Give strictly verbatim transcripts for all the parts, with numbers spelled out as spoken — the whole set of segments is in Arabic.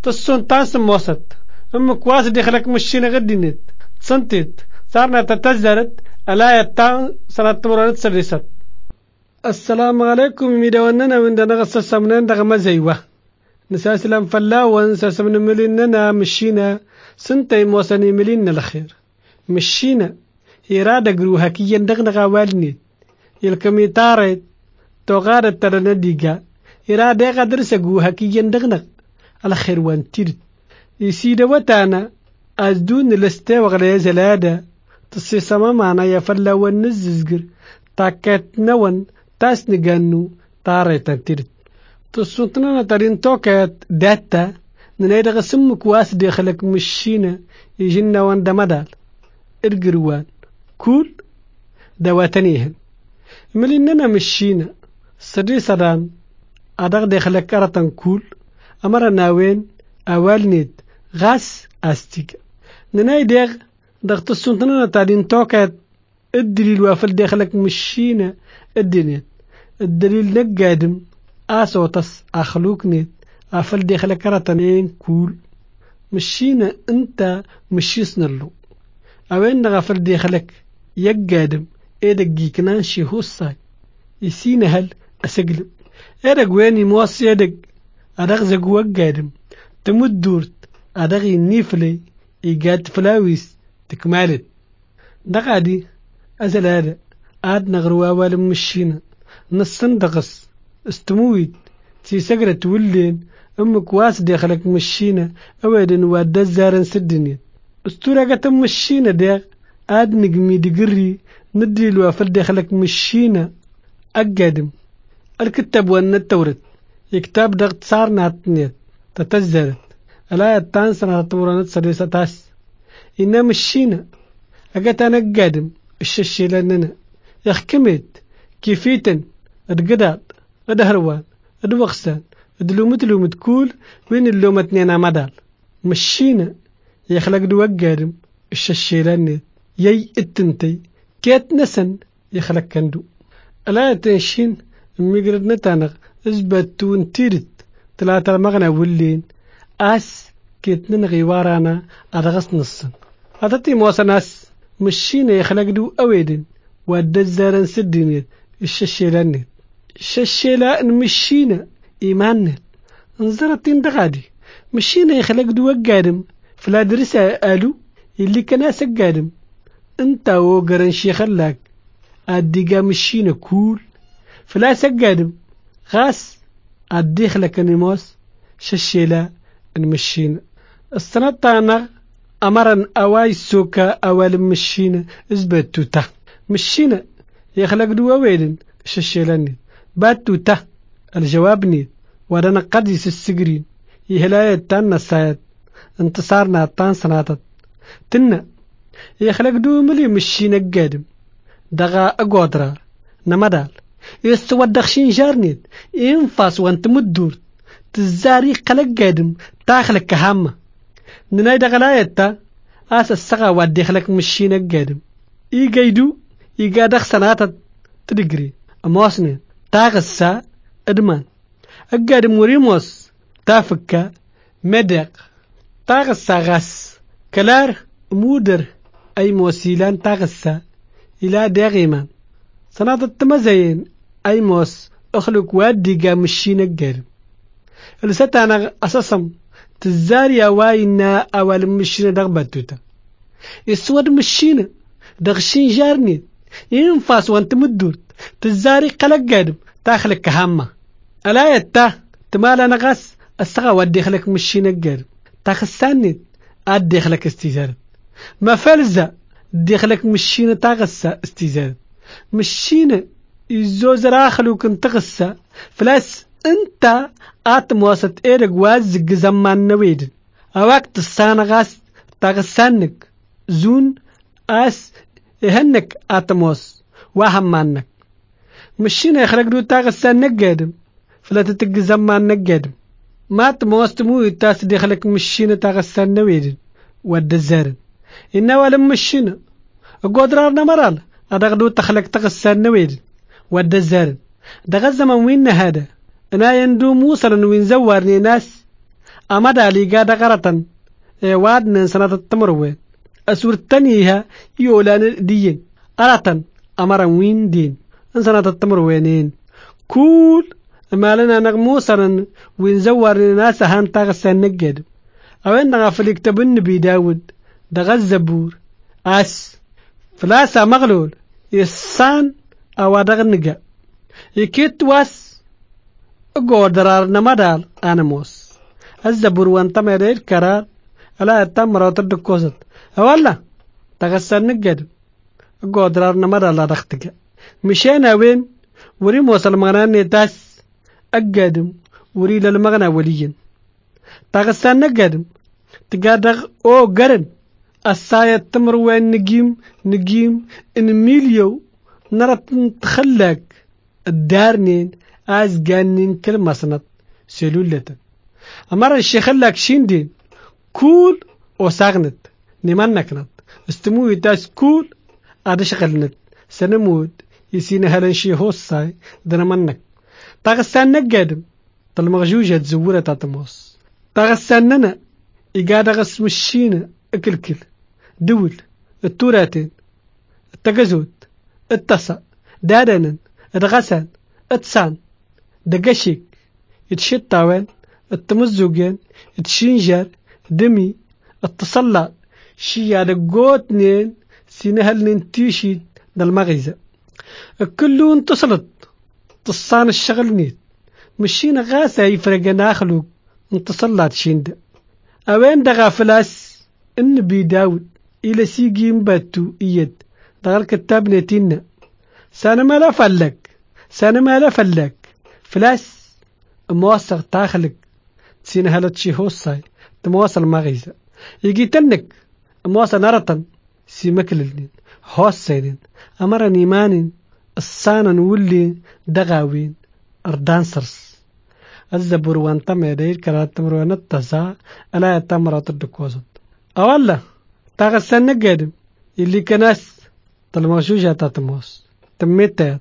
تصون تاسم وسط أم كواس دخلك مشينا غدينت سنتت صارنا تتجدرت ألا يتان سنة تمرنت سرست. السلام عليكم ميدوننا من دنا غصص منين دغما زيوه نساس لم فلا ونساس من مليننا مشينا سنتي موسني ملينا الخير مشينا إرادة جروها كي يندغنا والني يلكمي تارت تغار ترنا ديجا إرادة قدر سجوها كي يندغنا الخير وانتير يسيد وتانا أزدون الاستوى وغلي زلادة تصي سما معنا يفلا ونززجر تاكت نون تاس نجانو تارت تنتير تصنتنا ترين توكت داتا ننايد غسم كواس داخلك مشينا يجينا وان دمدال ارجروان كول دواتنيهن مليننا مشينا سري سران أدغ داخلك كارتن كول أمر ناوين أوال نيد غاس أستيك ننايد داغ دغ تصنتنا ترين توكت الدليل وافل داخلك مشينا الدنيا الدليل نقادم آسوتس أخلوك نيت أفل داخل كرتنين كول مشينا أنت مشيسنا له أوين نغفل داخلك يقادم إيدك جيكنان شي هوساي يسينا هل أسقلب إيدك ويني موصي إيدك أدغ زقوا قادم تمد دورت أدغي النيفلي إيقاد فلاويس تكمالت دقادي أزل هذا آد نغروا أول مشينا نصن دغس استمويد تي سجرة ولين أمك واس داخلك مشينا أويدن واد الزارن سدني استورة قتم مشينا داغ آد نجمي دقري ندري الوافل داخلك مشينا أقادم الكتاب وان التورت يكتاب دغت صار ناتنيت تتزرت ألا يتانسنا تورانت سريسة تاس إنا مشينا أقات أنا قادم الششي لأننا يخكمت كيفيتن القداد الهروان الوغسان الدلومت لومت كول وين اللومت نينا مدال مشينا يخلق دو قادم الششيلاني يي التنتي كيت نسن يخلق كندو ألا يتنشين ميقرد نتانغ ازباتون تيرت تلاتة مغنى ولين آس كيت ننغي وارانا أدغس نصن أتتي موسناس مشينا يخلق دو أويدن واد الزارن سدينيت الششيلاني الششيلا مشينا إيماننا انزرتين دغادي مشينا يخلق دو قادم فلا درسة قالوا اللي كان سقادم انت وقرن شيخ لك اديقا مشينا كول فلا سقادم غاس اديخ لك نموس ششيلا مشينا السنة تانا امرن اواي سوكا اول مشينا ازبتو تا مشينا يخلق دو ويدن ششيلاني باتو تا الجواب نيد ودنا قديس السجرين يهلاية تانا السايد انتصارنا تان سناتت تنا يخلق دو ملي مشينا قادم دغا اقودرا نمدال يستوى دخشين جارنيد ينفاس وانت مدور تزاري قلق قادم تاخلق كهامة نناي دغلاية تا آس السغا وادي خلق مشينا قادم اي قيدو اي قادخ سناتت تدقري اموسنين تاغسا ادمان اقاد موريموس تافكا مدق تاغسا غاس كلار مودر اي موسيلان تاغسا الى داغيمان سنات التمزين اي موس اخلق وادي قامشين القرم الستانا اساسم تزاري اواينا اول مشين دغبتوتا يسود مشين دغشين جارني ينفاس وانت مدور تزاري قلق قادم تاخلك كهامة ألا يتا تمالا نغاس السغا ودي خلك مشينا القرم تاخساني ادي خلك استيزارت ما فلزة دي خلك مشينا تاغسا استيزارت مشينا يزوز راخلو كنت غسا فلاس انت ات مواسط ايرق وازق زمان نويد اواك تسانا غاس تاغسانك زون اس يهنك اتموس وهمانك مشينا يخرج دو تاغسان نقادم فلا تتق زمان نقادم ما تموستمو يتاس دي خلك مشينا تاغسان نويدن ود الزارن إنا ولم مشينا قدرارنا مرال أدغدو تخلق تغسان نويدن ود الزارن دغ الزمن وين هذا أنا يندو موصلا وين زوارني ناس أمد علي قاد غرطا وادنا سنة التمروين أسور تانيها يولان دين أرطا أمرا وين دين سنة التمروينين كل ما لنا نغموصا وين زور الناس هان تغسان نجد أوين نغفل يكتب النبي داود دغ الزبور أس فلاسا مغلول يسان أو دغ نجا يكيت واس قدرار نمدال أنموس الزبور وانتم يدير كرار ألا أتم روت الدكوزت أولا تغسان نجد قدرار نمدال لا دختك مشينا وين وري موصل مغنى نتاس أقادم وري للمغنى وليين تغسان نقادم تقادغ أو قرن الساية تمر وين نجيم نجيم إن ميليو نرى تخلق الدارنين از قانين كلمة سنة سلولة أمر الشيخ لك شيندين كول وساغنت نمانكنت استمو يتاس كول أدشغلنت سنمود يسين هلن شي هوساي دنمنك تغسان نقادم تلمغجوجة تزورة تاتموس تغسان ننا إقادة غسم الشينة اكلكل دول التوراتين التقزود التصا دادنن الغسان اتسان دقشيك اتشتاوين التمزوجين اتشينجر دمي التصلى شي على قوتنين سينهل ننتيشي دالمغيزة كلو انتصلت تصان الشغل نيت مشينا غاسة يفرقنا خلوق انتصلات شيند اوين دغا فلاس النبي داود الى سيجيم باتو ايد دغا الكتاب نتينا سانا مالا فلك سانا مالا فلك فلاس موصغ تاخلق تسين هلت شي هوصاي تمواصل مغيزة يجي تنك مواصل نرطن سي مكللين هوصينين امرن ايمانين السانا نولي دغاوين اردانسرس الزبور وانتم يدير كرات تمرون التسا الا يتمرات الدكوزت اولا تاغسان نقادم اللي كناس تلمشوجة تاتموس تميتات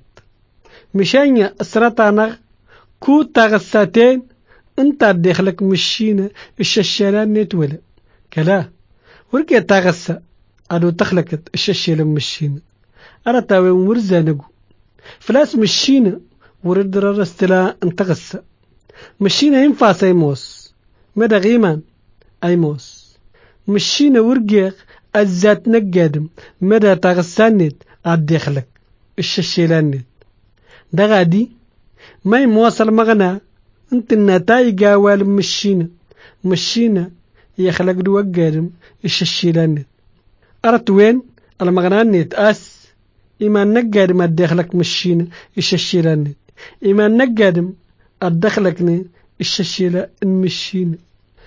مشانيا اسرطانا كو تاغساتين انت داخلك مشينا الششالان نتولا كلا ورقيا تاغسا ادو تخلقت الششالان مشينا انا تاوي مرزا نقو فلاس مشينا ورد رستلا انتغسا مشينا ينفاس ايموس مدى غيمان ايموس مشينا ورقيق الزات نقادم مدى تاغسانيت ادخلك الششالانيت دا غادي ما يمواصل مغنى انت النتائج وال مشينا مشينا يخلق دو قادم الششالانيت ارت وين المغنانيت اس إيمان نقادم أدخلك مشينا الششيلاني إيمان نقادم أدخلكني الششيلة المشينا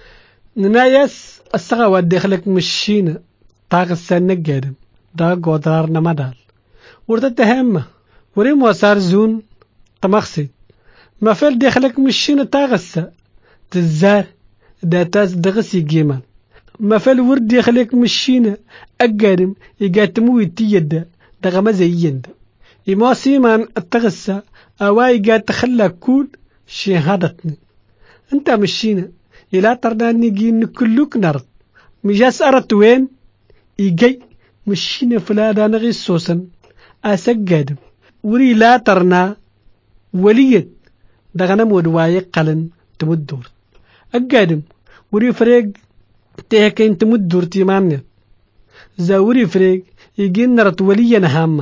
ننايس السغوة أدخلك مشينا تاغسان نقادم دا قدرار نمدال ورد تهمة وريم وصار زون تمخصي ما فال دخلك مشينا تاغسا تزار دا تاز دغسي جيمان ما فال ورد دخلك مشينا أقادم يقاتمو يتيدا دغا مزيين إما سيمان التغسى أواي قاد تخلى كل شهادتني انت مشينا إلا ترداني جين كلوك نرد مجاس أردت وين إيجي مشينا فلادان غيسوسا أسجادم وري لا ترنا وليد دغنا مودواي قلن تمدور أقادم وري فريق تهكين تمدور تيمانيا زاوري فريق يجين نرت وليا نهامة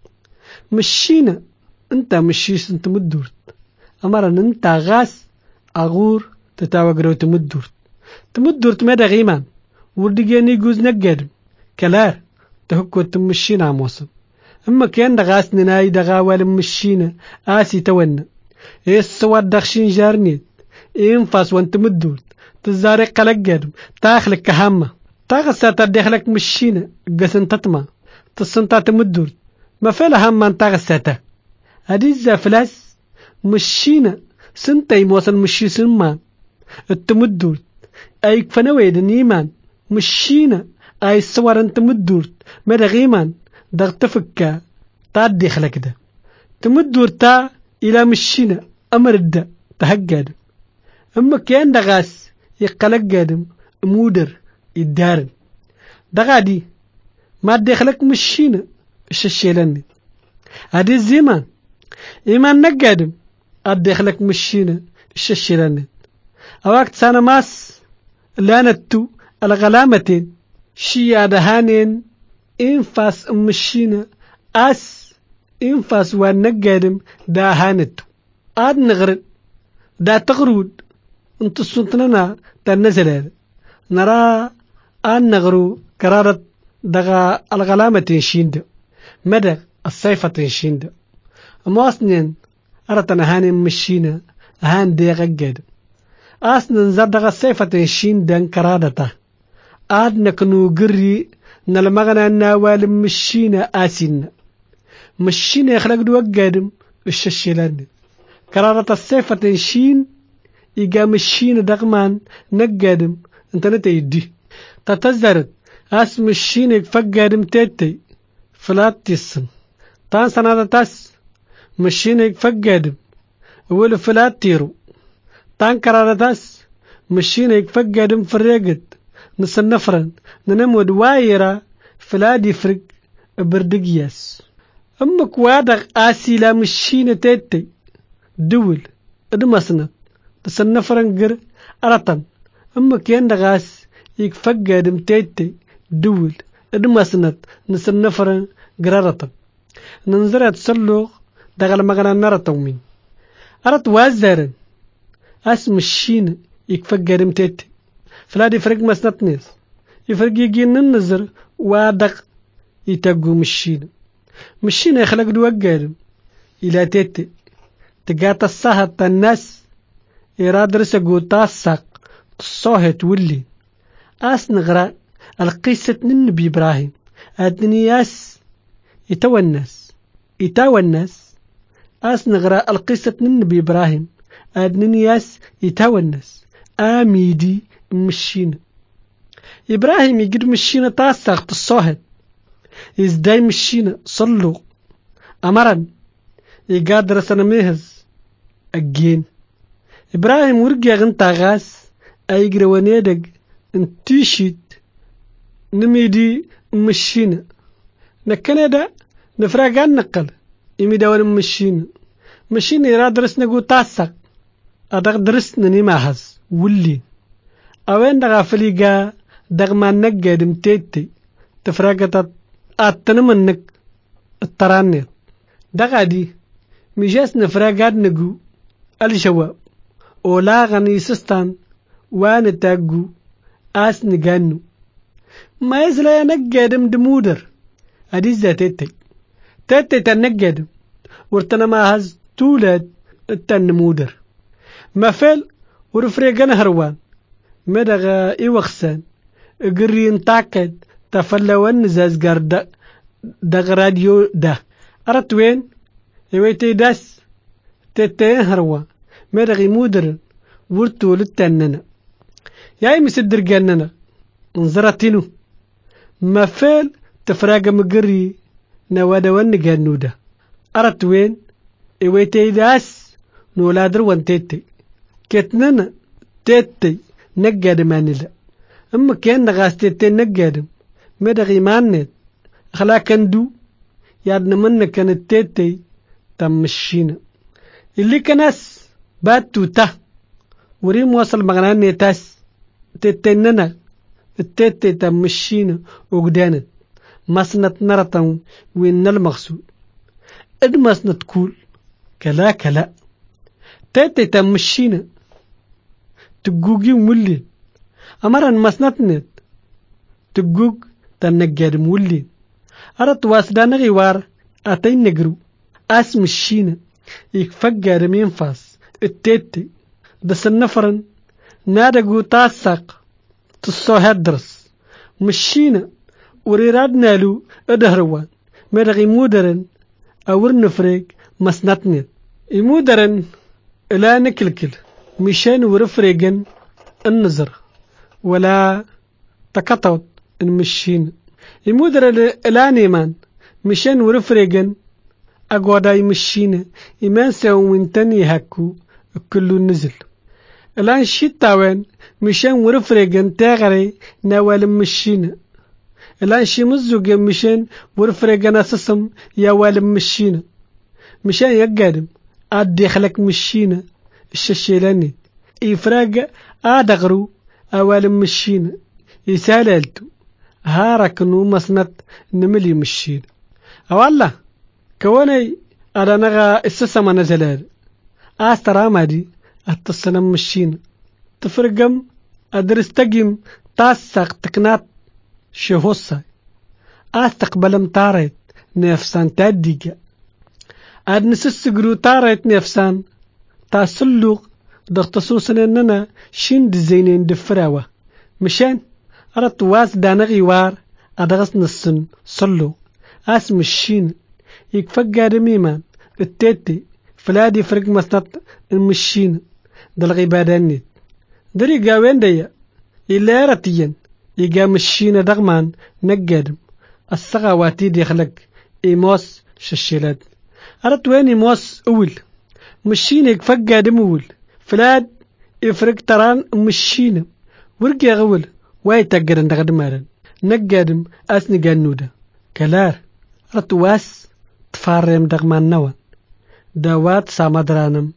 مشينا انت مشيس انت مدورت امرن انت غاس اغور تتاوغرو تمدورت تمدورت مدى غيمان وردقيني يجوز نقادم كلار تهكو تمشينا موسم اما كان دغاس نناي دغاوال مشينا اسي تونا ايه السواد دخشين جارنيت ايه انفاس وانت مدورت تزارق قلقادم تاخلك كهامة تاغسا تدخلك مشينا قسن تطمع تصنطا تمدور ما فيلا هم من تاغساتا هدي الزافلاس مشينا سنتي موصل مشي سنمان التمدور اي فنويد نيمان مشينا اي الصور انت مدور مدى غيمان دغ تفكا تادي خلق ده تمدور تا الى مشينا امر الدا تهقاد اما كان دغاس يقلق قادم مودر يدارن دغادي ما دخلك مشينا الششيلني هادي الزمان إيمان نقادم أدخلك مشينا الششيلني أوقت سنة ماس لانتو الغلامتين شيا دهانين إنفاس مشينا أس إنفاس ونقادم دهانتو آد نغرد دا تغرود انت السلطننا تنزل نرى أن نغرو قرارة دغا الغلامة تنشيند مدى الصيفة تنشيند مواسنين أردنا هاني مشينا هان دي غقاد أسنن زر دغا الصيفة تنشيند قرارة آد نكنو قري نلمغنا نوال مشينا آسين مشينا يخلق دو قادم الششيلان قرارة الصيفة تنشين إيجا مشينا دغمان نقادم انت نتيدي تتزرد أس مشينك فقادم تيتي فلات تيسن تان سنة تاس مشينك فقادم أول فلات تيرو تان كرارة تاس مشينك فقادم فريقت نسن نفرن ننمود وايرا فلاد يفرق بردقياس أمك وادغ آسي لا مشينة تيتي دول ادمسنا نسن نفرن قر أرطن أمك يندغاس يك فقادم تيتي دول ادمسنت نسن نفرن قرارة ننزرت سلوغ دغل مغنى نرطومين أرط وازارن اسم الشين يكفقر متيت فلا يفرق مسنتنيس يفرق يجين النزر وادق يتقو مشين مشين يخلق دو قادم إلى تيت تقات الصهد الناس إراد رسقو تاسق تصوهت ولي آس نغرا القصة النبي إبراهيم الدنياس يتوى الناس يتوى الناس آس نغرا القصة النبي إبراهيم الدنياس يتوى الناس آميدي مشينا إبراهيم يقد مشينا تاسق تصوهت إزداي مشينا صلو أمرا يقادر سنميهز أجين إبراهيم ورقيا غنتا غاس أيقرا ونيدق انتيشيت نميدي مشينا نكندا نفراقان نقل يميدا ون مشينا مشينا يرا درس نقو تاسق أدق درس ننماهز ولي أوين دغا فليقا دغما نقا دمتيتي تفراقة أتنمنك الترانيت دغا دي مجاس نفراقات نقو الشواب أولا غني سستان وان تاقو آس نقانو ما يسلا ينقادم دمودر هديزة تيتي تيتي تنقادم ورتنا ما هز تولد التنمودر ما فيل ورفريقان هروان مدغا إيوخسان قرين تاكد تفلوان نزاز قرد دغ راديو ده أرت وين يويتي داس تيتي هروان مدغي مودر ورتو للتننا ياي مسدر جننا انزرتينو ما فيل تفراق مقري نوادا ون جنودا أرت وين إويتي داس نولادر وان تيتي كتننا تيتي نقاد مانيلا أما كان نغاس تيتي نقادم مدغي مانيت أخلاقن دو يادنا من كانت تيتي تمشينا اللي كناس باتو تا وريم وصل مغناني تاس تتننا التيتي تمشينا وقدانت مسنت نرطن وين المقصود ادمسنا تقول كلا كلا تيتي تمشينا تقوقي مولي أمرا مسنتنت تقوق تنقاد مولي أرد واسدان غيوار أتين نقرو أس مشينا يكفقار مينفاس التيتي دس النفرن نادقو تاسق تصو هدرس مشينا وريرادنا له ادهروان مدغي مودرن اور نفريق مسنتنت يمودرن الا نكلكل مشان ورفريقن النظر ولا تقطعت المشين يمودرن الا نيمان مشان ورفريقن أقودا يمشينا إمان ساو من تاني هكو كله نزل الان شيتاوين مشان ورفريغن تاغري نوال مشينا الان شي مزوغ مشان ورفريغن اسسم يا والم مشينا مشان يقادم ادي خلك مشينا الششيلاني إفراج آدغرو أوالم مشينا يساللتو هاركنو مسنت نملي مشينا أولا كوني أنا نغا السسما نزلال آسترا مادي التصنم مشينا تفرقم أدرستقيم تاسق تكنات شهوصا آستقبلم تاريت نفسان تاديجا أدنسسقرو تاريت نفسان تاسلوغ دختصوصنا إننا شين دزينين دفراوة مشان أردت واس دانغي وار أدغس نصن صلو اسم الشين يكفق ميمان التيتي فلادي فرق مسنط المشين دلغي بادانيت دري قاوين ديا إلا رتيا يقا مشين دغمان نقادم السغواتي دي خلق إيموس ششيلات أردت وين إيموس أول مشين يكفق دم أول فلاد يفرق تران مشينا ورقي غول واي تقرن دغد مارن نقادم اسني قانودا كلار رتواس تفارم دغمان نوان داوات سامدرانم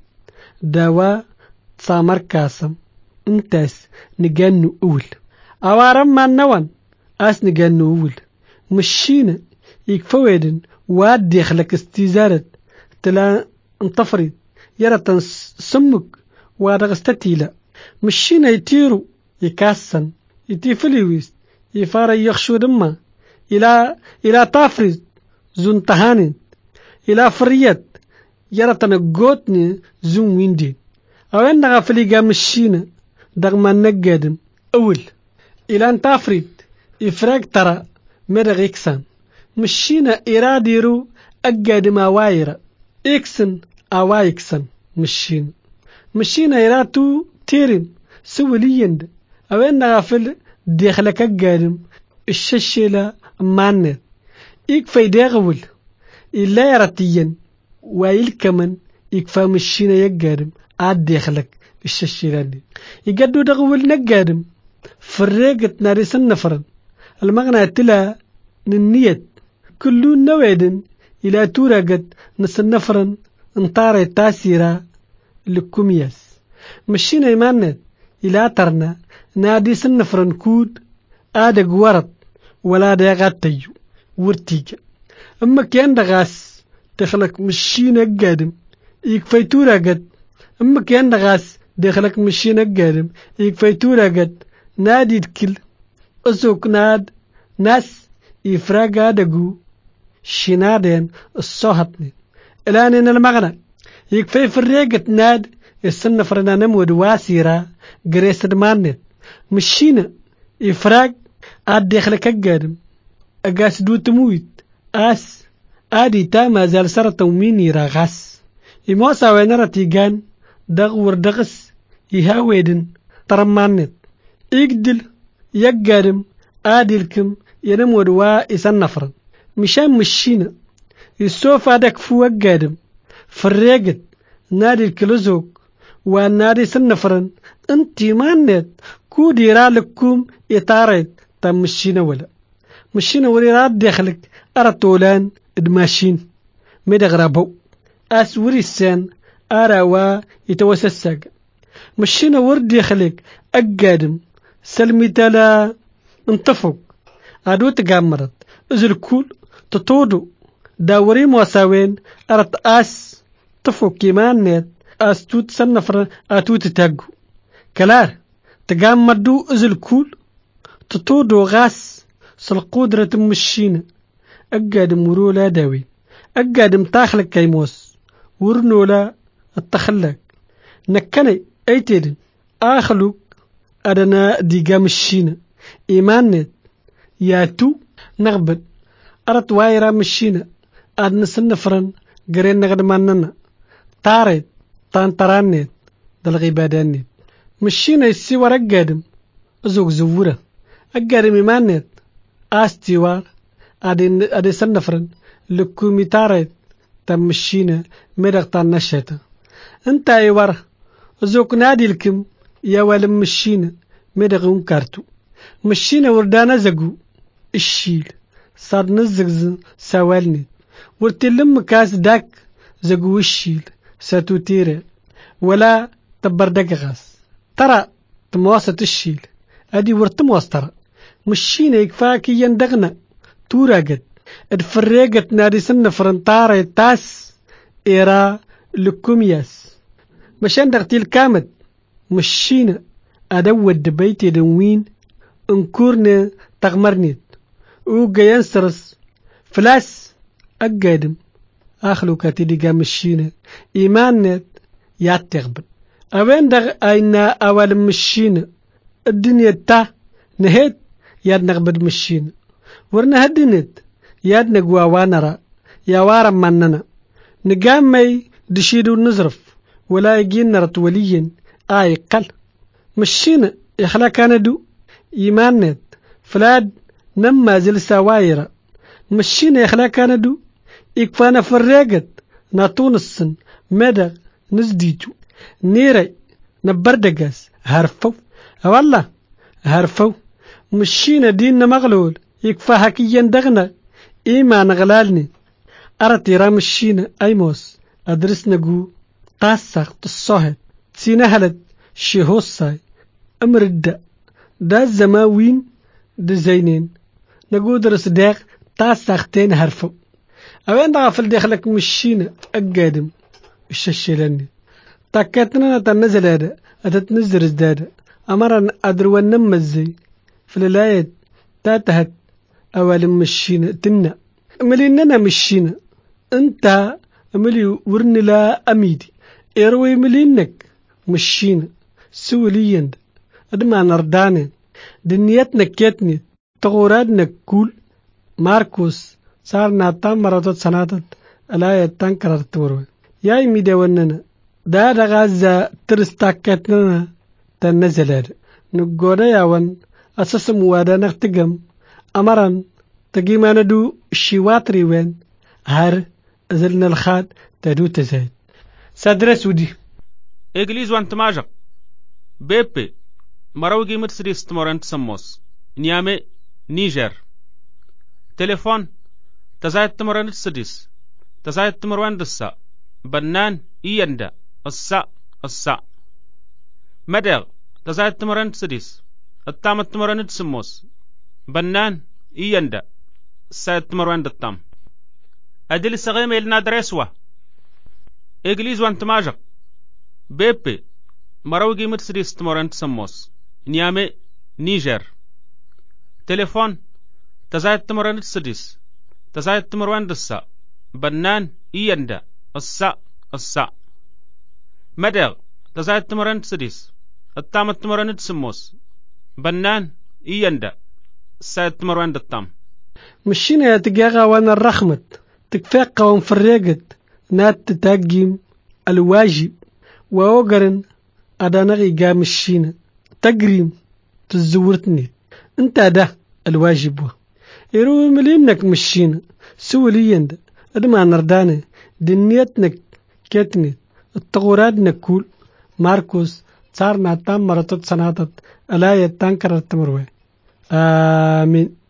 داوا سامر كاسم انتاس نقانو اول اوارم ما نوان اس نقانو اول مشينا يكفويدن واد ديخلك استيزارت تلا انطفريد يرى سمك وادغستتيلا مشينا يتيرو يكاسن يتيفليويس يفار يخشو دما إلى إلى تافرز زون تهانين إلى فريات يرى تنقوتني زون ويندين أوين نغفلي قام مشينا دغما نقادم أول إلى أن تافريد إفراق ترى مدغ إكسان مشينا إراديرو أقادم أوايرا إكسن أوايكسن مشينا مشينا إراتو تيرين سوليند أوين نغفل ديخلك أقادم الششيلة مانت إكفاي داغول إلا يراتيين وايل كمان إكفا مشينا يقادم عاد ديخلك الششيلة دي يقدو داغول نقادم فريقة نارس النفرن المغنى تلا ننيت كلون نويدن إلى توراقت نس النفرن انطاري تاسيرا لكمياس مشينا يمانت إلى ترنا نادي سنفرن كود آدق ورد ولا داغات تيو ورتيجا أما كان دغاس دخلك مشينا قادم يكفي توراقت أما كان دغاس دخلك مشينا قادم يكفي توراقت نادي تكل أسوك ناد ناس يفراق آدقو شنادين الصوحتني الآن المغنى يكفي فريقة ناد السنفرنا نمود واسيرا قريس دمانت مشينا إفراق عاد داخلك أقادم أقاس دو تمويت آس آدي تاما زال سرطة وميني راغاس إموسا وينرا تيغان دغور دغس يهاويدن ترمانت إقدل يقادم آدي الكم ينمود وا إسان نفرن مشان مشينا يسوف عدك فو أقادم فريقت نادي الكلوزوك ونادي سنفرن انتي مانت كو ديرا لكم يتاريت تم مشينا ولا مشينا ولي راد داخلك أرطولان ادماشين مدغرابو أسوري السان أراوا يتوسساق مشينا ورد داخلك أقادم سلمي تلا انتفق عدو تقامرت ازل كول تطودو داوري موساوين أرط أس تفوق كيمان نت أس توت سنفر أتوت تاقو كلار تقام مدو ازل كول تطودو غاس سالقودرة مشينا أقادم ورو لا داوي أقادم تاخلك كيموس ورنو لا التخلق نكني أيتيدن آخلوك أدنا ديقا مشينا إيمانت ياتو نغبت أرت وايرا مشينا أدنا سنفرن قرين نغد ماننا تاريت تانترانيت دالغيبادانيت مشينا يسي ورا أقادم أزوك زورة أقادم إيمانت آستيوار أدين أدي سنفرن لكومي تاريت تمشينا مدغ تانشيتا انتا ايوار أزوك نادي لكم يا ولم مشينا مدغون كارتو مشينا وردانا زقو الشيل صار نزغز سوالني ورتلم كاس داك زقو الشيل ساتو تيرا ولا تبردق غاس ترى تمواسط الشيل ادي ورتمواس ترى مشينا يكفاكي يندغنا تورا قد ادفريقت نادي سن فرنطاري تاس إيرا لكومياس مشان دغتيل كامت مشينا أدود بيتي دنوين انكورنا تغمرنيت وقا ينسرس فلاس أقادم أخلو كاتيدي مشينا إيمانات ياتغبن أوين دغ أينا أول مشينا الدنيا تا نهيت ياد نغبد مشينا ورنا هدنت ياد نقوى وانرا يا وارم مننا نقامي دشيدو نزرف ولا يجينا رتوليا آي قل مشينا إخلا كاندو إيمانت فلاد نما زل سوايرا مشينا إخلا كاندو إكفانا فرقت ناتون السن مدى نزديجو نيري نبردقاس هرفو والله هرفو مشينا دين مغلول يكفى حكيا دغنا إيمان غلالني أرتي رامشينا أيموس أدرس نقو تاسق تصهد سينا هلت شيهوساي أمرد دا الزماوين دا زينين نقو درس داق تاسقتين هرفو أوين دغفل داخلك مشينا أقادم الششلاني تاكتنا تنزل هذا أتتنزل ازداد أمرا أدروان نمزي في اللايات تاتهت أول مشينا تنا مليننا مشينا انت ملي ورن لا أميدي إروي ملينك مشينا سوليا أدما نردانين دنيتنا كيتني تغورادنا كول ماركوس صارنا تام مراتات سناتات الآية تنكرر تورو ياي ميدا وننا دا دا غازا ترستاكتنا تنزل نقودا ياوان أساس موادا نختقم أمران تقيمانا دو الشيواتري وين هار أزلنا الخاد تدو تزايد سادرس ودي إجليز وانت ماجق بيبي مراوغي متسريس تمران تسموس نيامي نيجر تليفون تزايد تمران تسديس تزايد تمران دسا بنان إياندا السا السا مدغ تزايد تمران تسديس التام تمران تسموس بنان إياندا سايد تمران دتام أدل سغيم إلنا درسوا إجليز وانت ماجق بيبي مراوغي متسريس تمران تسموس نيامي نيجر تليفون تزايد تمران تسديس تزايد تمران دسا بنان إياندا السا السا مدغ تزايد تمران تسديس التام تمران تسموس بنان إياندا سايد تمران دتام مشينا يا تقاغا وانا الرخمت تكفاقا ومفرقت نات تتاقيم الواجب ووقرن أدانغي قام الشينا تقريم تزورتني انت ده الواجب و يروي ملينك مشينا سولي يند ادما نرداني دنيتنك كتني التغورات نكول ماركوس صارنا تام مرتط سناتت الا يتنكر التمروي آمين